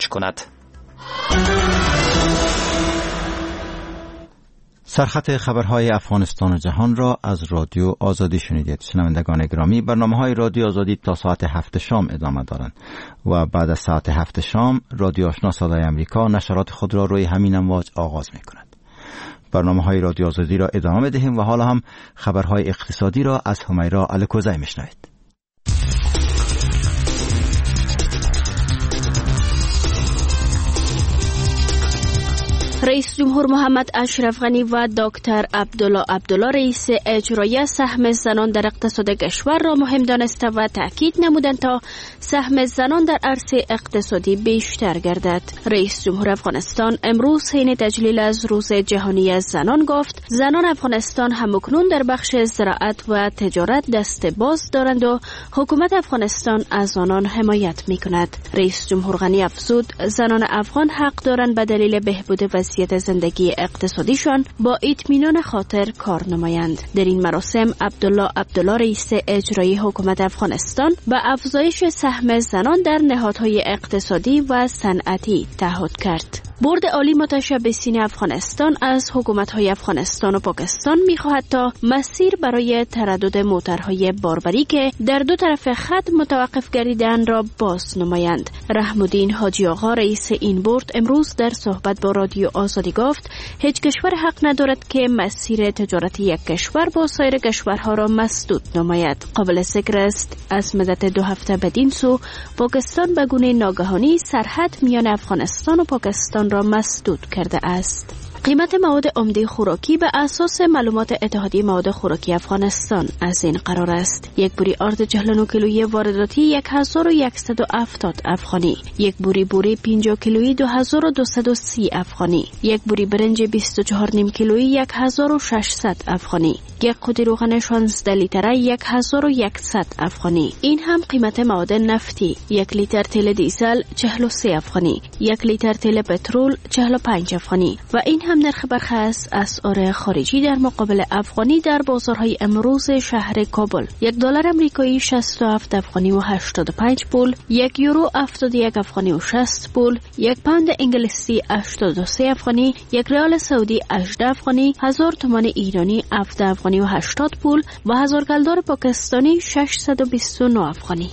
افزایش کند. سرخط خبرهای افغانستان و جهان را از رادیو آزادی شنیدید. شنوندگان گرامی، برنامه‌های رادیو آزادی تا ساعت 7 شام ادامه دارند و بعد از ساعت 7 شام رادیو آشنا صدای امریکا نشرات خود را روی همین امواج آغاز می‌کند. برنامه‌های رادیو آزادی را ادامه می‌دهیم و حالا هم خبرهای اقتصادی را از همیرا الکوزی می‌شنوید. رئیس جمهور محمد اشرف غنی و دکتر عبدالله رئیس اجرایی سهم زنان در اقتصاد کشور را مهم دانسته و تأکید نمودند تا سهم زنان در عرصه اقتصادی بیشتر گردد. رئیس جمهور افغانستان امروز حین تجلیل از روز جهانی زنان گفت زنان افغانستان همکنون در بخش زراعت و تجارت دست باز دارند و حکومت افغانستان از آنان حمایت می‌کند. رئیس جمهور غنی افزود زنان افغان حق دارند به دلیل بهبود وضعیت زندگی اقتصادیشان با اطمینان خاطر کار نمایند. در این مراسم عبدالله رئیس اجرایی حکومت افغانستان به افزایش سهم زنان در نهادهای اقتصادی و صنعتی تعهد کرد. بورد عالی متشبثین افغانستان از حکومت‌های افغانستان و پاکستان می‌خواهد تا مسیر برای تردد موترهای باربری که در دو طرف خط متوقف گردیدند را باز نمایند. رحم‌الدین حاجی آقا رئیس این بورد امروز در صحبت با رادیو آزادی گفت هیچ کشور حق ندارد که مسیر تجارتی یک کشور با سایر کشورها را مسدود نماید. قابل ذکر است از مدت 2 هفته بدین سو پاکستان به گونه ناگهانی سرحد میان افغانستان و پاکستان را مسدود کرده است. قیمت مواد عمده خوراکی به اساس معلومات اتحادیه مواد خوراکی افغانستان از این قرار است: یک بوری آرد 49 کیلویی وارداتی 1170 افغانی، یک بوری 50 کیلویی 2230 افغانی، یک بوری برنج 24 نیم کیلویی 1600 افغانی، یک قوطی روغن 16 لیتره 1100 افغانی. این هم قیمت مواد نفتی: 1 لیتر تیل دیزل 43 افغانی، 1 لیتر تیل پترول 45 افغانی و این هم نرخ برخی از اسعار خارجی در مقابل افغانی در بازارهای امروز شهر کابل: $1 آمریکایی 67 افغانی و 85 پول، 1 یورو 71 افغانی و 60 پول، 1 پوند انگلیسی 83 افغانی، 1 ریال سعودی 18 افغانی، 1000 تومان ایرانی 17 افغانی و 80 پول و 1000 گلدار پاکستانی 629 افغانی.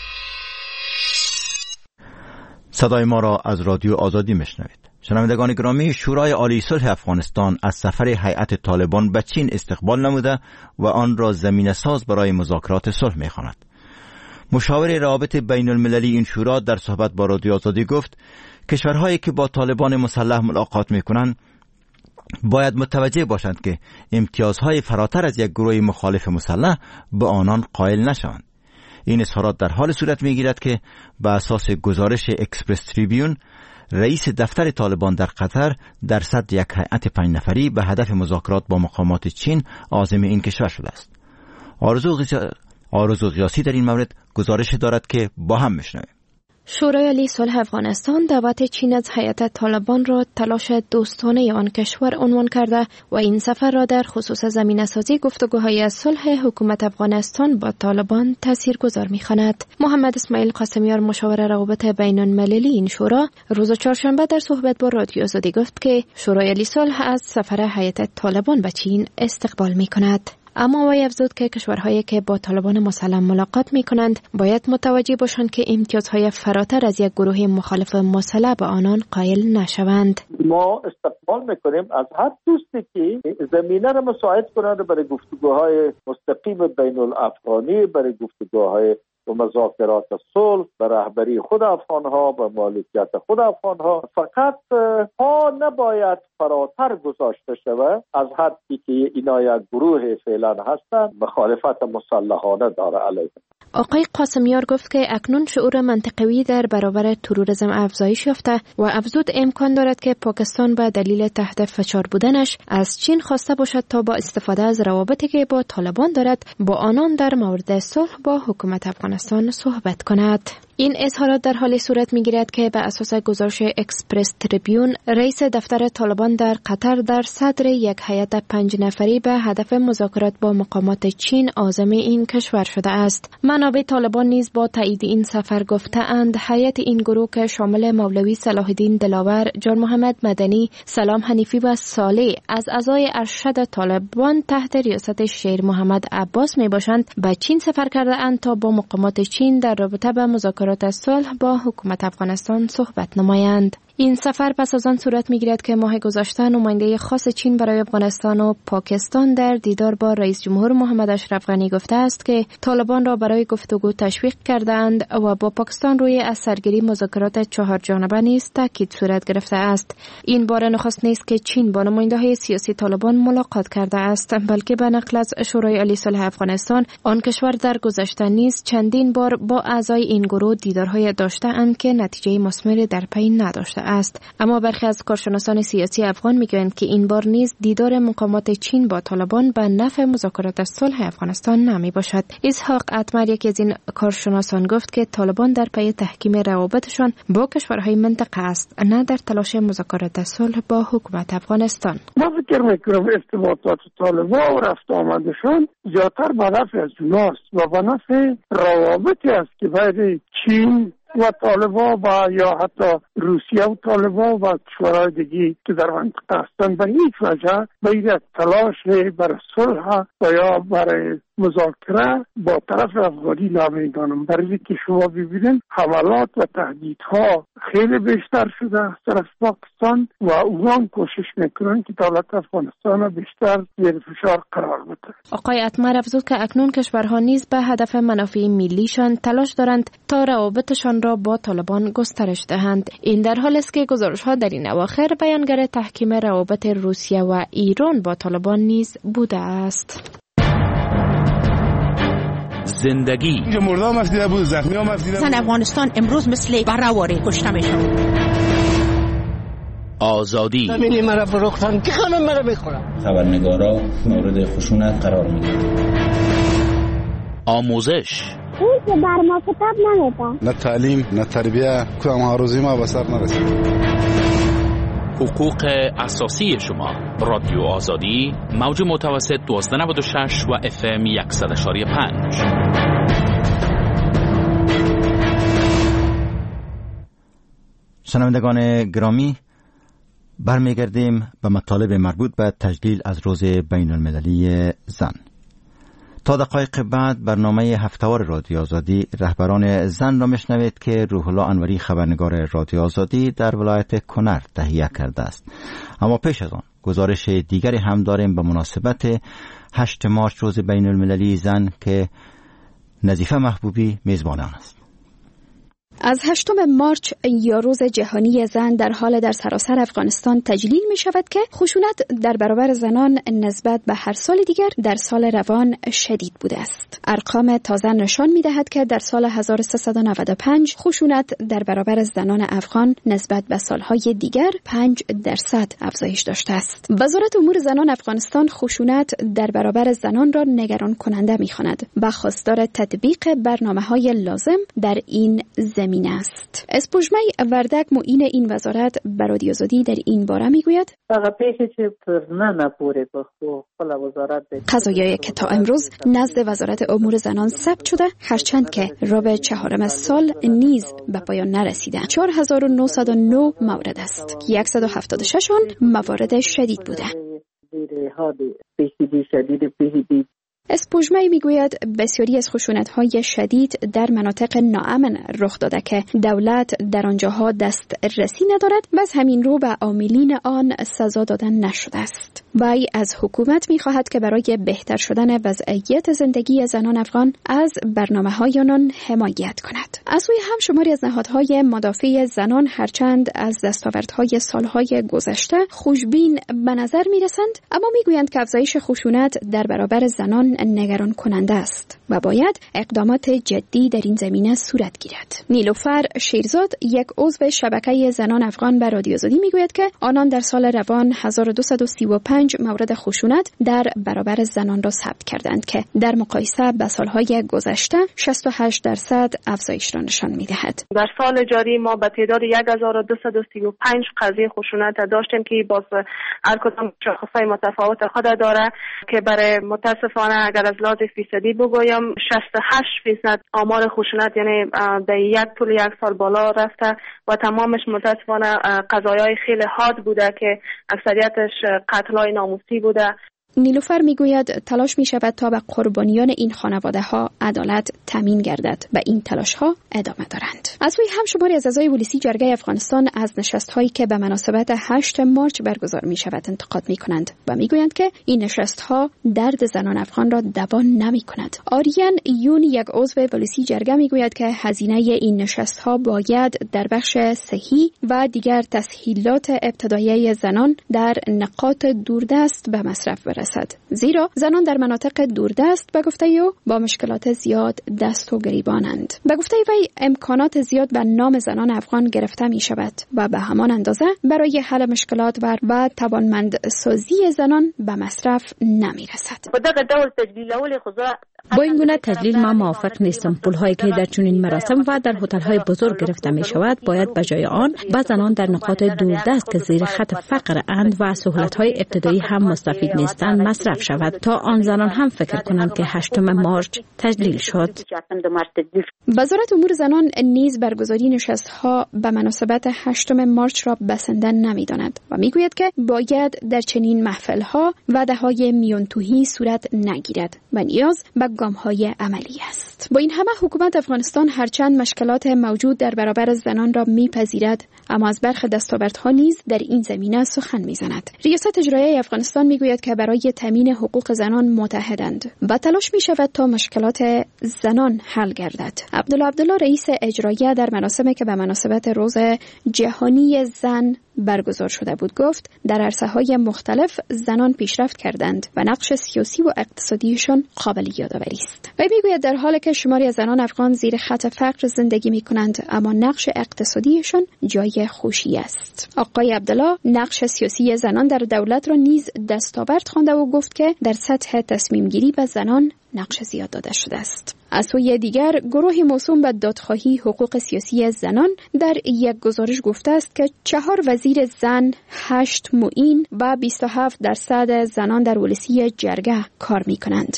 صدای ما را از رادیو آزادی میشنوید. شنوندگان گرامی، شورای عالی صلح افغانستان از سفر هیئت طالبان به چین استقبال نموده و آن را زمینه ساز برای مذاکرات صلح می‌خواند. مشاور روابط بین المللی این شورا در صحبت با رادیو آزادی گفت کشورهایی که با طالبان مسلح ملاقات می‌کنند باید متوجه باشند که امتیازهای فراتر از یک گروه مخالف مسلح به آنان قائل نشوند. این اظهارات در حال صورت می‌گیرد که به اساس گزارش اکسپرس تریبیون رئیس دفتر طالبان در قطر در صدر یک هیئت 5 نفری به هدف مذاکرات با مقامات چین عازم این کشور شده است. آرزو غیاسی در این مورد گزارش دارد که با هم میشنویم. شورای عالی صلح افغانستان دعوت چین از هیئت طالبان را تلاش دوستانه آن کشور عنوان کرده و این سفر را در خصوص زمینه‌سازی گفتگوهای صلح حکومت افغانستان با طالبان تاثیرگذار می‌خواند. محمد اسماعیل قاسمیار مشاور روابط بین المللی این شورا روز چهارشنبه در صحبت با رادیو آزادی گفت که شورای عالی صلح از سفر هیئت طالبان به چین استقبال می‌کند. اما وی افزود که کشورهایی که با طالبان مسلح ملاقات می کنند باید متوجه باشند که امتیازهای فراتر از یک گروه مخالف مسلح به آنان قائل نشوند. ما استقبال میکنیم از هر دوستی که زمینه را مساعد کنند برای گفتگوهای مستقیم بین الافغانی، برای گفتگوهای و مذاکرات صلح به رهبری خود افغانها، به مالکیت خود افغانها. فقط پا نباید فراتر گذاشته شود از حدی که اینا یک گروه فعلا هستند مخالفت مسلحانه داره علیه. آقای قاسمیار گفت که اکنون شعور منطقوی در برابر تروریسم افزایش یافته و افزود امکان دارد که پاکستان به دلیل تحت فشار بودنش از چین خواسته باشد تا با استفاده از روابطی که با طالبان دارد با آنان در مورد صلح با حکومت افغانستان صحبت کند. این اظهارات در حال صورت می‌گیرد که به اساس گزارش اکسپرس تریبیون، رئیس دفتر طالبان در قطر در صدر یک هیئت 5 نفری به هدف مذاکرات با مقامات چین عازم این کشور شده است. منابع طالبان نیز با تایید این سفر گفته‌اند هیئت این گروه که شامل مولوی صلاح الدین دلاور، جان محمد مدنی، سلام حنیفی و صالح از اعضای ارشد طالبان تحت ریاست شیر محمد عباس میباشند، به چین سفر کرده اند تا با مقامات چین در رابطه با مذاکرات صلح با حکومت افغانستان صحبت نمایند. این سفر پس از آن صورت می‌گیرد که ماه گذشته نماینده خاص چین برای افغانستان و پاکستان در دیدار با رئیس جمهور محمد اشرف غنی گفته است که طالبان را برای گفتگو تشویق کردند و با پاکستان روی از سرگیری مذاکرات 4 جانبه نیز تاکید صورت گرفته است. این بار نخست نیست که چین با نماینده‌های سیاسی طالبان ملاقات کرده است، بلکه به نقل از شورای عالی صلح افغانستان، آن کشور در گذشته نیز چندین بار با اعضای این گروه دیدارهای داشته‌اند که نتیجه مثمری در پی نداشته است. اما برخی از کارشناسان سیاسی افغان میگویند که این بار نیز دیدار مقامات چین با طالبان به نفع مذاکرات صلح افغانستان نمی باشد. اسحاق اتمر، یکی از این کارشناسان، گفت که طالبان در پی تحکیم روابطشان با کشورهای منطقه است، نه در تلاش مذاکرات صلح با حکومت افغانستان. ما فکر میکنم ارتباطات طالبان و رفت آمدشان زیادتر به نفع از اوناست و به نفع روابطی است که بین چین و طالبان و یا حتی روسیه و طالبان و کشورهای دیگه که در منطقه هستند به هیچ وجه باید تلاش برای صلح و یا برای مذاکره با طرف افغانی نمیدانم. برای که شما ببینید حملات و تهدیدها خیلی بیشتر شده از طرف پاکستان و اونان کوشش میکنن که دولت افغانستان بیشتر زیر فشار قرار بده. آقای اتمر افزود که اکنون کشورها نیز به هدف منافع ملیشان تلاش دارند تا روابطشان را با طالبان گسترش دهند. این در حالی است که گزارش‌ها در این اواخر بیانگر تحکیم روابط روسیه و ایران با طالبان نیز بوده است. زندگی مردم مسئله بود، زخمی ها مسئله بود. زن افغانستان امروز مثل بره‌واره کشته میشن. آزادی زمینی مرا فروختن که خانم مرا بخورم. خبرنگارا مورد خشونت قرار میگیرن. آموزش اون که بر ما کتاب نمیده. نه تعلیم نه تربیه، کدام هاروزی ما به سر نرسید. حقوق اساسی شما. رادیو آزادی، موج متوسط 1296 و FM 100.5. شنوندگان گرامی، برمیگردیم به مطالب مربوط به تجلیل از روز بین المللی زن. تا دقایق بعد برنامه هفته‌وار رادیو آزادی رهبران زن را میشنوید که روح الله انوری خبرنگار رادیو آزادی در ولایت کنر تهیه کرده است. اما پیش از آن گزارش دیگری هم داریم به مناسبت 8 مارچ روز بین المللی زن که نظیفه محبوبی میزبان آن است. از 8 مارچ یا روز جهانی زن در حال در سراسر افغانستان تجلیل می شود که خشونت در برابر زنان نسبت به هر سال دیگر در سال روان شدید بوده است. ارقام تازه نشان می دهد که در سال 1395 خشونت در برابر زنان افغان نسبت به سالهای دیگر 5% افزایش داشته است. وزارت امور زنان افغانستان خشونت در برابر زنان را نگران کننده می خواند و خواستار تطبیق برنامه‌های لازم در این زمینه است. اسپوژمه وردک معین این وزارت بر رادیو آزادی در این باره میگوید قضایایی که تا امروز نزد وزارت امور زنان ثبت شده، هرچند که ربع چهارم سال نیز به پایان نرسیده، 4909 مورد است. 176 آن موارد شدید بوده. اسپوژمه میگوید بسیاری از خشونت‌های شدید در مناطق ناامن رخ داده که دولت در آنجاها دسترسی ندارد و از همین رو به عاملین آن سزا دادن نشده است. وی از حکومت می‌خواهد که برای بهتر شدن وضعیت زندگی زنان افغان از برنامه‌های آنان حمایت کند. از سوی هم شماری از نهادهای مدافع زنان هرچند از دستاوردهای سالهای گذشته خوشبین به نظر می‌رسند، اما میگویند که افزایش خشونت در برابر زنان نگران کننده است و باید اقدامات جدی در این زمینه صورت گیرد. نیلوفر شیرزاد، یک عضو شبکه زنان افغان به رادیو آزادی میگوید که آنان در سال روان 1235 مورد خشونت در برابر زنان را ثبت کردند که در مقایسه با سالهای گذشته 68% افزایش را نشان می‌دهد. در سال جاری ما به تعداد 1235 قضیه خشونت داشتیم که باز هر کدام شاخص‌های متفاوت خود داره که برای متاسفانه اگر از لحاظ فیصدی بگویم 68% آمار خشونت یعنی در یک طول یک سال بالا رفته و تمامش متاسفانه قضایای خیلی حاد بوده که اکثریتش قتل‌های ناموسی بوده. نیلوفر میگوید تلاش می شود تا به قربانیان این خانواده ها عدالت تامین گردد و این تلاش ها ادامه دارند. از سوی هم شماری از اعضای پلیسی جرگه افغانستان از نشست هایی که به مناسبت 8 مارچ برگزار می شود انتقاد می کنند و می گویند که این نشست ها درد زنان افغان را دوا نمی کند. آریان یون، یک عضو پلیسی جرگه می گوید که هزینه این نشست ها باید در بخش صحی و دیگر تسهیلات ابتدایی زنان در نقاط دوردست به مصرف برسد. زیرا زنان در مناطق دوردست به گفته او با مشکلات زیاد دست و گریبانند. به گفته وی امکانات زیاد به نام زنان افغان گرفته می شود و به همان اندازه برای حل مشکلات و توانمندسازی زنان به مصرف نمی رسد. با این گونه تجلیل ما موافق نیستم. پول‌هایی که در چنین مراسم و در هتل‌های بزرگ گرفته می شود باید به جای آن به زنان در نقاط دوردست که زیر خط فقر اند و سهولت‌های ابتدایی هم مستفید نیستند مصرف شود تا آن زنان هم فکر کنند که 8 مارچ تجلیل شد. وزارت امور زنان نیز برگزاری نشست‌ها به مناسبت 8 مارچ را بسنده نمی‌داند و می‌گوید که باید در چنین محفل‌ها وعده‌های میان‌تویی صورت نگیرد و نیاز به گام‌های عملی است. با این همه حکومت افغانستان هرچند مشکلات موجود در برابر زنان را می‌پذیرد اما از برخی دستاوردها نیز در این زمینه سخن می‌زند. ریاست اجرایی افغانستان می‌گوید که برای تامین حقوق زنان متحدند و تلاش می‌شود تا مشکلات زنان حل گردد. عبدالله رئیس اجرایی در مراسمی که به مناسبت روز جهانی زن برگزار شده بود گفت در عرصه‌های مختلف زنان پیشرفت کردند و نقش سیاسی و اقتصادیشان قابل یادآوری است. وی میگوید در حالی که شماری از زنان افغان زیر خط فقر زندگی می‌کنند اما نقش اقتصادیشان جای خوشی است. آقای عبدالله نقش سیاسی زنان در دولت را نیز دستاورد خوانده و گفت که در سطح تصمیم گیری به زنان نقش زیاد داده شده است. از سوی دیگر گروه موسوم به دادخواهی حقوق سیاسی زنان در یک گزارش گفته است که 4 وزیر زن، 8 معین و 27% زنان در پلیسی جرگه کار می کنند.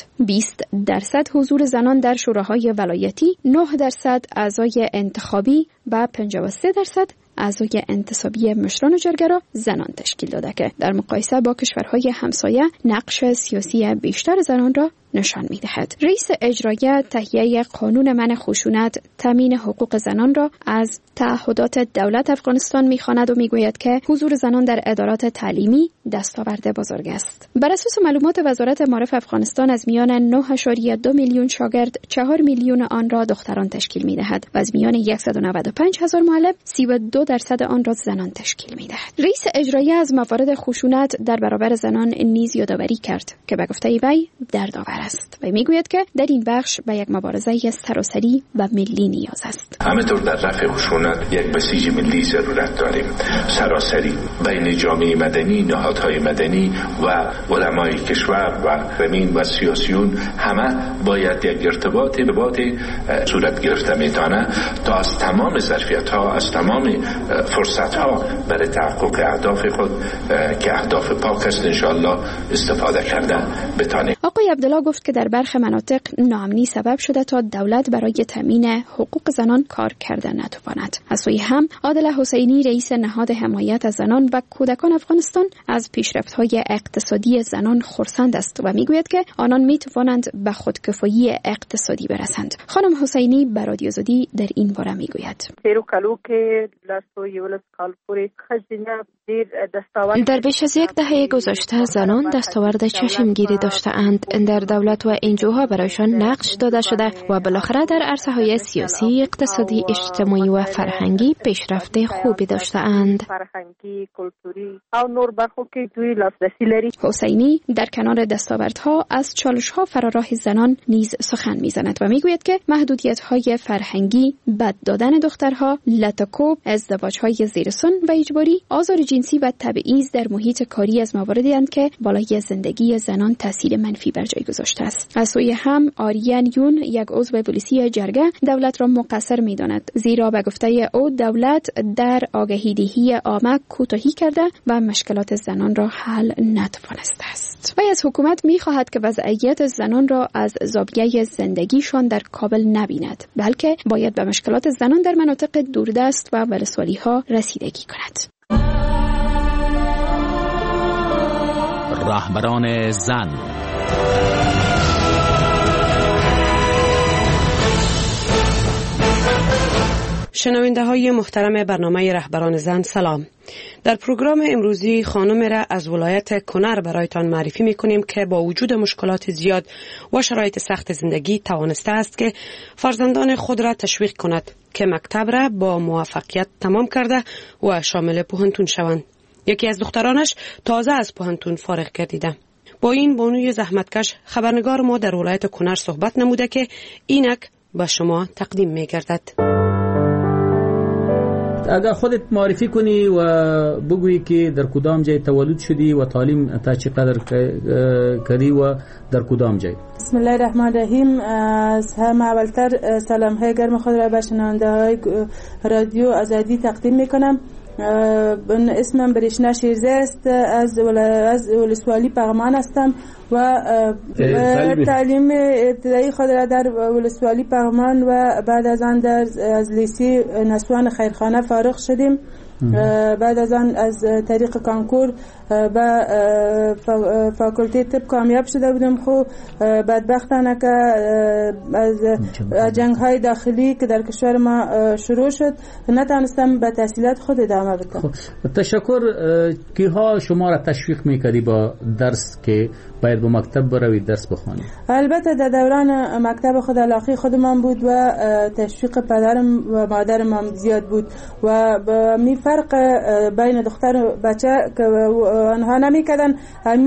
20% حضور زنان در شوراهای ولایتی، 9% اعضای انتخابی و 53% اعضای انتصابی مشران جرگه را زنان تشکیل داده که در مقایسه با کشورهای همسایه نقش سیاسی بیشتر زنان را نشان می‌دهد. رئیس اجرایی تهیه قانون منع خشونت تامین حقوق زنان را از تعهدات دولت افغانستان می‌خواند و می‌گوید که حضور زنان در ادارات تعلیمی دستاورد بزرگ است. بر اساس معلومات وزارت معارف افغانستان از میان 9.2 میلیون شاگرد 4 میلیون آن را دختران تشکیل می‌دهد و از میان 195,000 معلم 32% آن را زنان تشکیل می‌دهد. رئیس اجرایی از موارد خشونت در برابر زنان نیز یادآوری کرد که به گفته وی دردآور است و میگوید که در این بخش به یک مبارزه سراسری و ملی نیاز است. همه طور در رفع خشونت یک بسیج ملی ضرورت داریم، سراسری بین جامعه مدنی، نهادهای مدنی و علمای کشور و زمین و سیاسیون همه باید یک ارتباط صورت گرفته میتونه تا از تمام ظرفیت‌ها، از تمام فرصت‌ها برای تحقق اهداف خود که اهداف پاک است انشاءالله استفاده کرده بتانیم. آقای عبدالله گفت که در برخی مناطق ناامنی سبب شده تا دولت برای تامین حقوق زنان کار کرده نتواند. از سوی هم عادل حسینی رئیس نهاد حمایت از زنان و کودکان افغانستان از پیشرفت‌های اقتصادی زنان خرسند است و میگوید که آنان میتوانند به خودکفایی اقتصادی برسند. خانم حسینی به رادیو آزادی در این باره میگوید: در بیش از یک دهه گذشته زنان دستاورد چشمگیری داشته‌اند در دولت و انجوها برایشان نقش داده شده و بالاخره در عرصه‌های سیاسی، اقتصادی، اجتماعی و فرهنگی پیشرفت خوبی داشته‌اند. فرهنگی، کلتوری او نور برخو که دوی لاسرسی لري. حسینی در کنار دستاوردها از چالش‌ها فراراه زنان نیز سخن می‌زند و می‌گوید که محدودیت‌های فرهنگی، بد دادن دخترها، لطکوب، ازدواج‌های زیر سن و اجباری، آزار جنسی و تبعیض در محیط کاری از مواردی اند که بالای زندگی زنان تاثیر منفی بر جای گذاشته است. از سوی هم آریان یون، یک عضو پلیسی جرگه، دولت را مقصر می‌داند، زیرا به گفته او دولت در آگاهی‌دهی عامه کوتاهی کرده و مشکلات زنان را حل نتوانسته است. و از حکومت می‌خواهد که وضعیت زنان را از زاویه زندگیشان در کابل نبیند، بلکه باید به مشکلات زنان در مناطق دوردست و ولسوالی‌ها رسیدگی کند. رهبران زن. شنونده های محترم برنامه رهبران زن، سلام. در پروگرام امروزی خانم را از ولایت کنر برایتان معرفی میکنیم که با وجود مشکلات زیاد و شرایط سخت زندگی توانسته است که فرزندان خود را تشویق کند که مکتب را با موفقیت تمام کرده و شامل پوهنتون شوند. یکی از دخترانش تازه از پوهنتون فارغ گردیده. با این بانوی زحمتکش خبرنگار ما در ولایت کنر صحبت نموده که اینک به شما تقدیم میگردد. اگر خودت معرفی کنی و بگویی که در کدام جای تولد شدی و تعلیم تا چقدر کردی و در کدام جای. بسم الله الرحمن الرحیم. از همه اولتر سلام های گرم خود را به شنونده های رادیو آزادی تقدیم میکنم. اسمم بریشنا شیرزه است، از ولسوالی پغمان هستم و تعلیم ابتدایی خود را در ولسوالی پغمان و بعد از آن از لیسه نسوان خیرخانه فارغ شدیم. بعد از آن از طریق کانکور به فاکولته طب کامیاب شده بودم. خب بدبختانه که از جنگ های داخلی که در کشور ما شروع شد نتونستم به تحصیلات خود ادامه بدم. تشکر. کیها شما را تشویق میکردی با درس که باید به مکتب بروید درس بخوانید؟ البته در دوران مکتب خود علاقه خودمان بود و تشویق پدرم و مادرم هم زیاد بود و می فرق بین دختر و بچه که آنها نمیکردن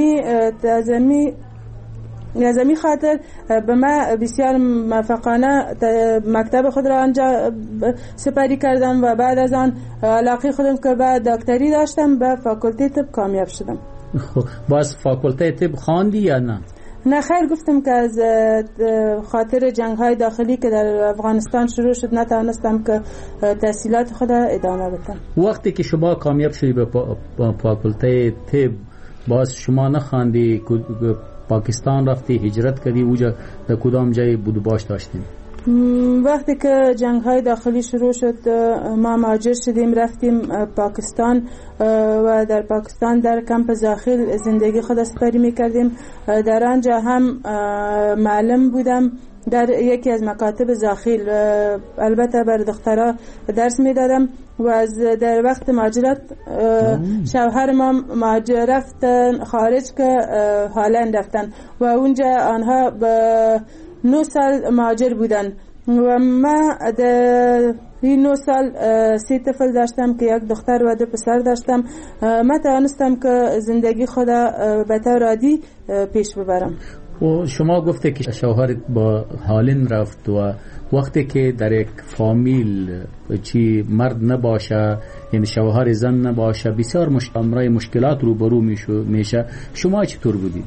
از می خاطر به ما بسیار موفقانه مکتب خود را آنجا سپری کردم و بعد از آن علاقه خودم که به دکتری داشتم به فاکولته طب کامیاب شدم. خب باز فاکولته طب خواندی یا نه؟ نه خیر، گفتم که از خاطر جنگ های داخلی که در افغانستان شروع شد نتوانستم که تحصیلات خود ادامه بدم. وقتی که شما کامیاب شدی به فاکولته طب باز شما نخواندی، پاکستان رفتی، هجرت کردی، اوجا در کدام جای بود و باش داشتیم؟ وقتی که جنگ های داخلی شروع شد ما مهاجر شدیم، رفتیم پاکستان و در پاکستان در کمپ زاخیل زندگی خود سپری میکردیم. در آنجا هم معلم بودم در یکی از مکاتب زاخیل، البته بر دخترها درس میدادم و از در وقت مهاجرت شوهر ما مهاجر رفتن خارج که هالند رفتن و اونجا آنها به 9 سال مهاجر بودن و ما در این 9 سال 3 طفل داشتم که یک دختر و 2 پسر داشتم. ما توانستم که زندگی خدا به طور عادی پیش ببرم. و شما گفته که شوهرت با هالند رفت و وقتی که در یک فامیل چی مرد نباشه، یعنی شوهر زن نباشه، بسیار مشکلات روبرو میشه. شما چطور بودید؟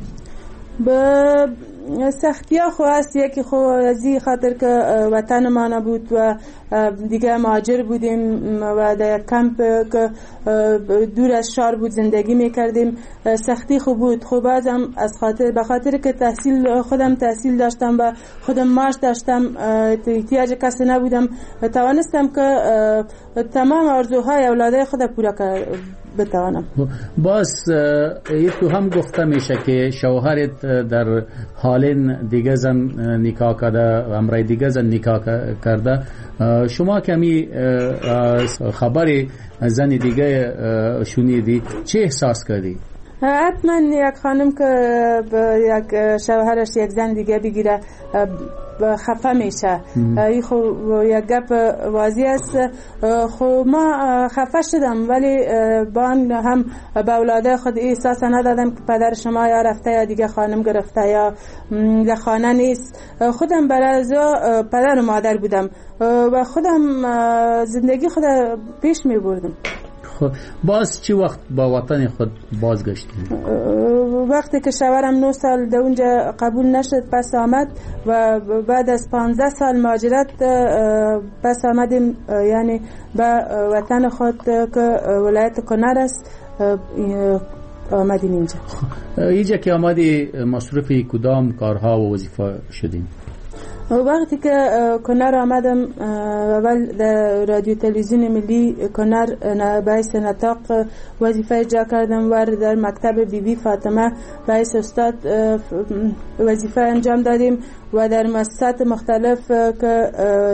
به سختی ها خواست، یکی از این خاطر که وطن ما نبود و دیگه مهاجر بودیم و در کمپ که دور از شهر بود زندگی میکردیم. سختی خوب بود. خوب ازم از به خاطر که خودم تحصیل داشتم و خودم معاش داشتم، احتیاج کسی نبودم، توانستم که تمام آرزوهای اولادای خود پورا بتوانم. باز یه تو هم گفته میشه که شوهرت در هالند دیگه زن نکاح کرده، امرای دیگه زن نکاح کرده. شما کمی خبری زن دیگه شنیدی، چه احساس کردی؟ حتما یک خانم که یک شوهرش یک زن دیگه بگیره خفه میشه. این خب یک گپ واضح است. خب ما خفه شدم ولی با آن هم به اولاده خود احساس ندادم که پدر شما یا رفته یا دیگه خانم گرفته یا در خانه نیست. خودم برای پدر و مادر بودم و خودم زندگی خود پیش می بردم. باز چی وقت با وطن خود بازگشتیم؟ وقتی که شوهرم 9 سال در اونجا قبول نشد پس آمد و بعد از 15 سال مهاجرت پس آمدیم، یعنی به وطن خود که ولایت کنر است آمدیم اینجا. اینجا که آمدی مصروف کدام کارها و وظیفه شدیم؟ وقتی که کنر آمدم اول در رادیو تلویزیون ملی کنر باعث نطاق وظیفه اجرا کردم و در مکتب بی بی فاطمه باعث استاد وظیفه انجام دادیم و در مؤسسات مختلف که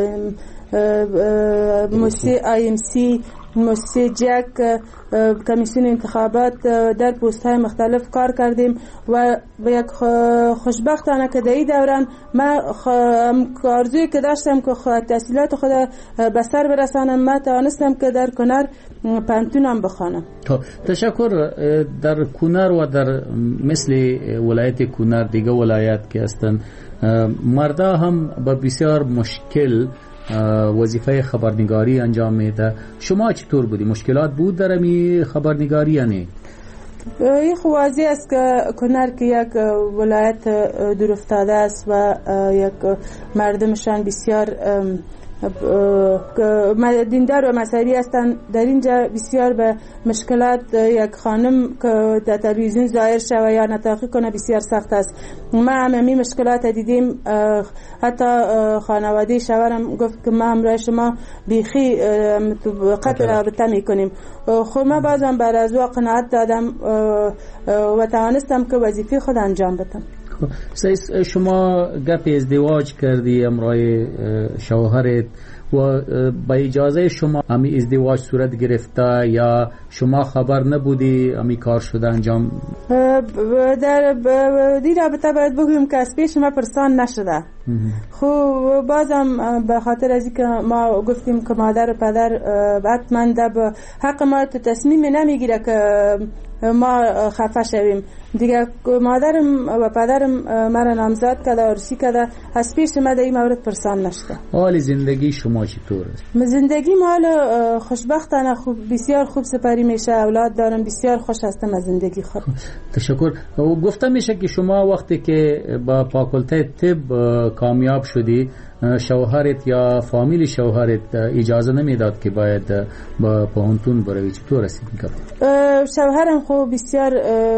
موسسه IMC، موسسه جک، کمیسیون انتخابات در پست های مختلف کار کردیم و به یک خوشبختانه که در این دوران من آرزویی که داشتم که تحصیلات خود به سر برسانم، من توانستم که در کنر پانتونم بخوانم. تشکر. در کنر و در مثل ولایت کنر دیگه ولایت که هستند مردا هم با بسیار مشکل وظیفه خبرنگاری انجام میده. شما چطور بودی؟ مشکلات بود در می خبرنگاری یا نه؟ این واضح است که کنر که یک ولایت دور افتاده است و یک مردمشان بسیار دیندار و مذهبی هستند. در اینجا بسیار به مشکلات یک خانم که در تلویزیون ظاهر شود یا نطاقی کنه بسیار سخت است. ما همه مشکلات دیدیم. حتی خانواده شوهرم گفت که ما همراه شما بیخی قطع رابطه میکنیم. خب ما بازم بر از او قناعت دادم و توانستم که وظیفه خود انجام بدم. شما گپ ازدواج کردی امرای شوهرت و با اجازه شما امی ازدواج صورت گرفته یا شما خبر نبودی امی کار شده انجام؟ در دی رابطه باید بگویم که از پیش ما پرسان نشده. خب بازم به خاطر از که ما گفتیم که مادر و پدر حتما در حق ما تصمیم نمیگیره که ما خفه شویم دیگه. مادرم و پدرم مرا نامزد کرده و عروسی کرده، از پیش ما در این مورد پرسان نشده. حال زندگی شما چطور است؟ زندگی مال خوشبختانه خوب، بسیار خوب سپری میشه. اولاد دارم، بسیار خوش هستم از زندگی خود. تشکر. گفتم میشه که شما وقتی که با فاکولته طب کامیاب شدی شوهرت یا فامیل شوهرت اجازه نمیداد که باید با پانتون بروی، چطور رسید میکرد؟ شوهرم خوب بسیار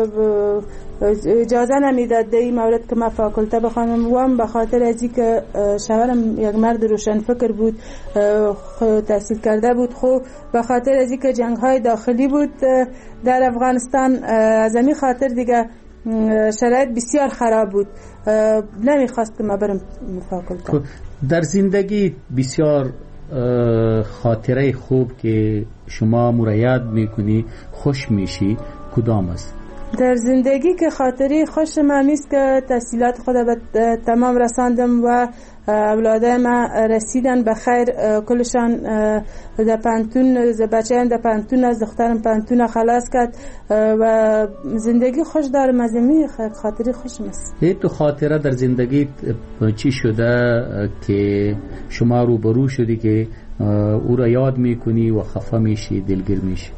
اجازه نمیداد در این مورد که من فاکولته بخوانم و هم به خاطر ازی که شوهرم یک مرد روشن فکر بود، تحصیل کرده بود. خب به خاطر ازی که جنگ های داخلی بود در افغانستان، از همین خاطر دیگه شرایط بسیار خراب بود، نمیخواست که ما برم فاکولته. در زندگی بسیار خاطره خوب که شما مرید میکنی، خوش میشی، کدام است؟ در زندگی که خاطری خوش من نیست که تحصیلات خود به تمام رساندم و اولاده ما رسیدن به خیر، کلشان در پانتون، بچه‌ام در پانتون است، دخترم پانتون خلاص کرد و زندگی خوش دارم. از این خاطری خوشم است. تو خاطره در زندگی چی شده که شما روبرو شدی که او را یاد میکنی و خفه میشی، دلگیر میشی؟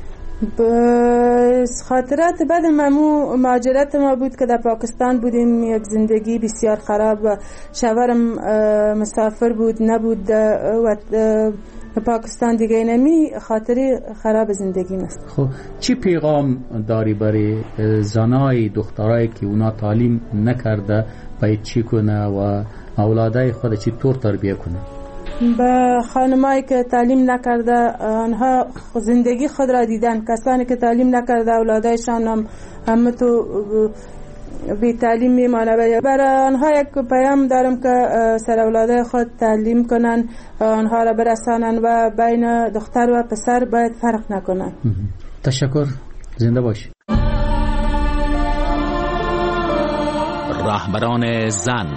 خاطرات بعد مهاجرت ما بود که در پاکستان بودیم. یک زندگی بسیار خراب و شوهرم مسافر بود، نبود و پاکستان دیگه. نمی خاطری خراب زندگی است. خب چی پیغام داری برای زنای دخترایی که اونا تعلیم نکرده باید چی کنه و اولادای خود چی طور تربیه کنه؟ به خانمایی که تعلیم نکرده، آنها زندگی خود را دیدن. کسانی که تعلیم نکرده اولادایشان هم تو بی تعلیم میمانه. برای آنها یک پیام دارم که سر اولادای خود تعلیم کنن، آنها را برسانن و بین دختر و پسر باید فرق نکنن. تشکر. زنده باشی. رهبران زن.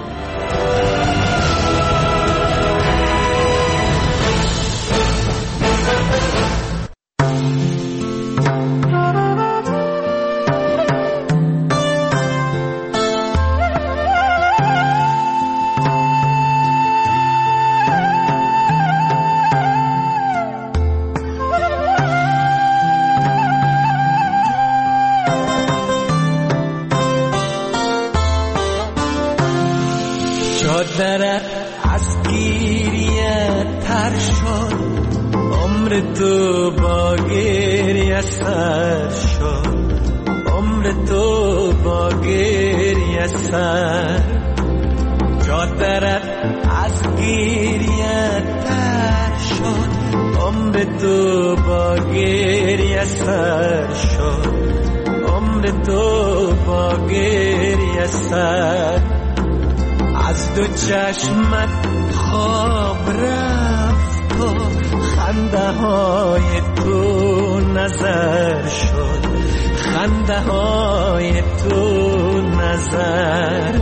چادرت از گریه تر شد، عمر تو با گریه سر شد، عمر تو با گریه سر. چادرت از گریه تر شد، عمر تو با گریه سر شد، عمر تو با گریه سر. از دو چشمت خواب رفت و خنده های تو نظر شد، خنده های تو نظر.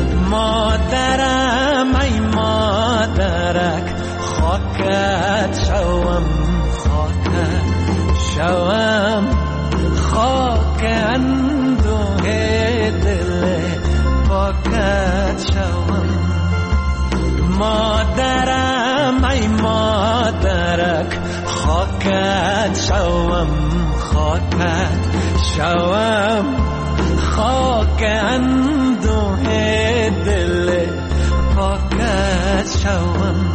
مادرم ای مادرک، خاکت شوم، خاکت شوم، خاک اندوه دل پاکت شوم. مادرم ای مادرک، خاکت شوم، خاکت شوم، خاک اندوه دل پاکت شوم.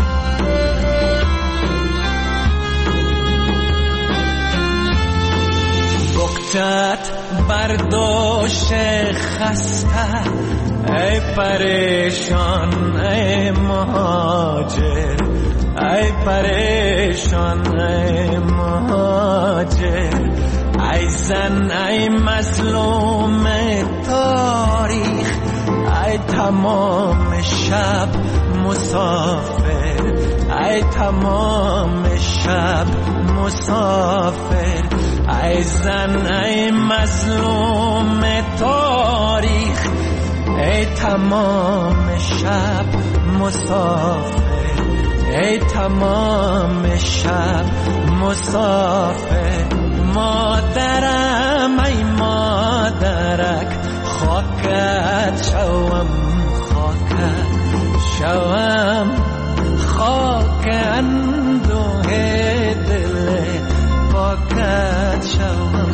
بغضت برداشت خسته، ای پریشان ای مهاجر، ای پریشان ای مهاجر. ای زن ای مظلوم تاریخ، ای تمام شب مسافر، ای تمام شب مسافر. ای زن ای مظلوم تاریخ، ای تمام شب مسافر، ای تمام شب مسافر. مادرم ای مادرک، خاکت شوم، خاکت شوم، خاک اندوه دل پاکت شوم.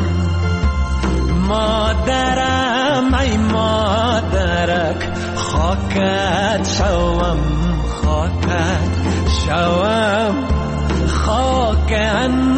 مادرم ای مادرک، خاکت شوم، خاکت شوم، خاک اندوه